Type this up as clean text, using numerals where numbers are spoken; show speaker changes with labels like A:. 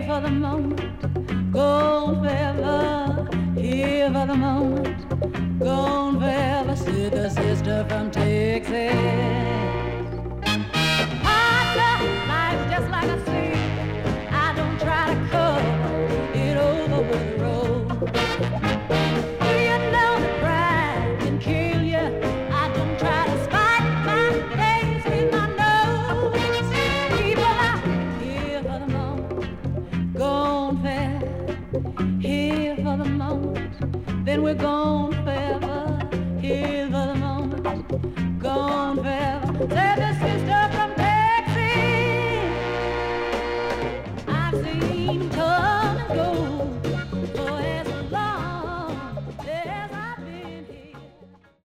A: for the moment, gone forever. Here for the moment, gone forever. Sister from Texas. Life's just like a sea. I don't try to cover it over with the road. Do you know that pride can kill you? I don't try to spite my face with my nose. People are here for the moment, gone forever. Here for the moment, then we're gone forever. Here for the moment, gone forever. Say this is